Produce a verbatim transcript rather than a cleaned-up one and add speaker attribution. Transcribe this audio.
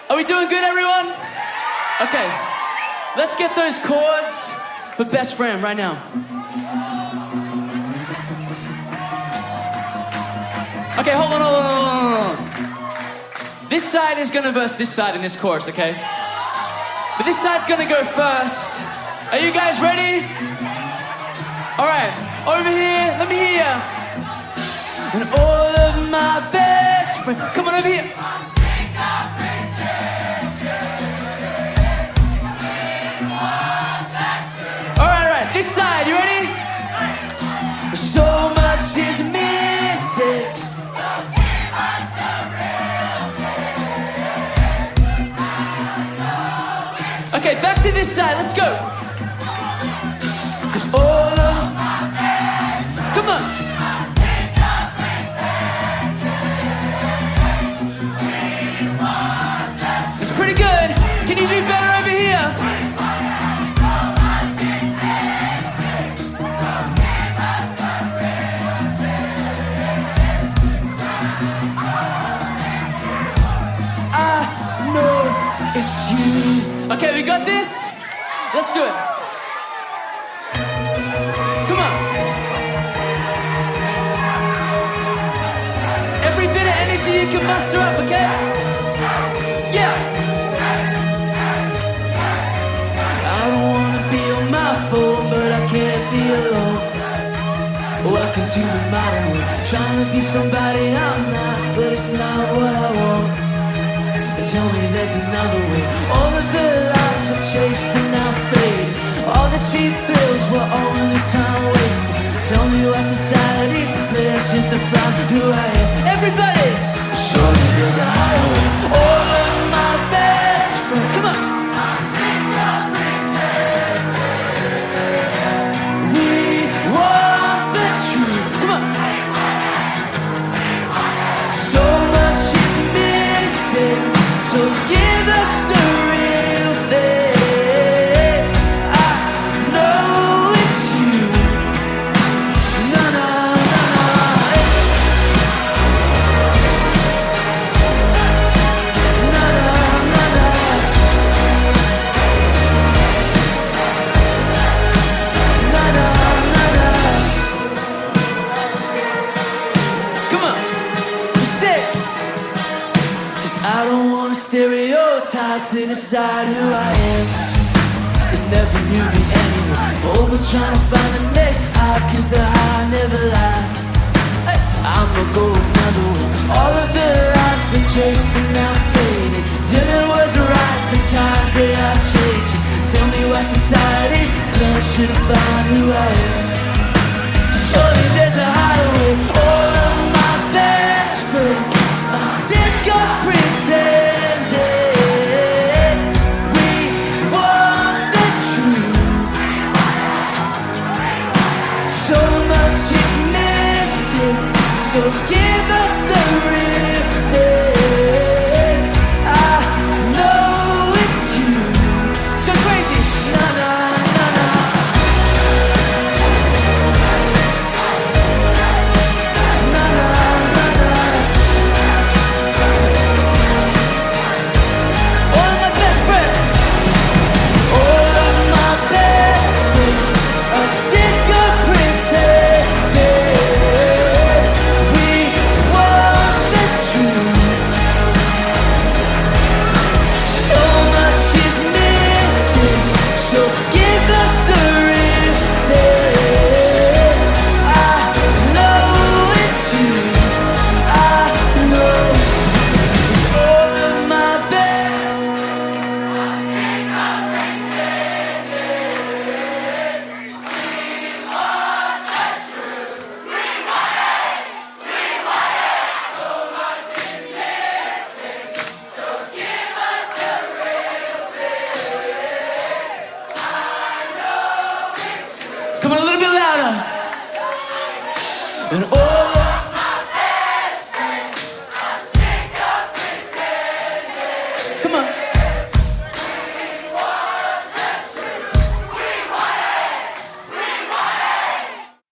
Speaker 1: Are we doing good, everyone? Okay, let's get those chords for Best Friend right now. Okay, hold on, hold on, hold on. This side is gonna verse this side in this chorus, okay? But this side's gonna go first. Are you guys ready? All right, over here, let me hear ya. And all of my best friends, come on over here. All right, all right, this side, you ready? So much is missing. Okay, back to this side, let's go. Cause all of, come on. It's pretty good. Can you do better over here? I know it's you. Okay, we got this? Let's do it. Come on. Every bit of energy you can muster up, okay? Yeah. I don't wanna be on my phone, but I can't be alone. Welcome to the modern world. Trying to be somebody I'm not, but it's not what I want. Tell me there's another way. All of the lights I've chased are now fading. All the cheap pills were only time wasted. Tell me why society's pressure to find who I am. Everybody, surely there's a higher way. All of my best friends, come on. We want the truth, come on. So much is missing. So give us the real thing. I know it's you. No, no, no, no. No, no, no, no. No, no, no, no. Come on, you say. Cause I don't want stereotype to decide who I am. You never knew me anyway. Over trying to find the next high, cause the high never lasts. Hey, I'ma go another one. Cause all of the lights I chased are now fading. Till it was right, the times they are changing. Tell me why society's plan should find who I am. Surely there's a higher way. All of my best friends are sick of pretending. So give us the real thing. I know it's you. Let's go crazy. Na na na na. Na na na na. All of my best friends. All of my best friends are sick of pretending. Come on, a little bit louder. And all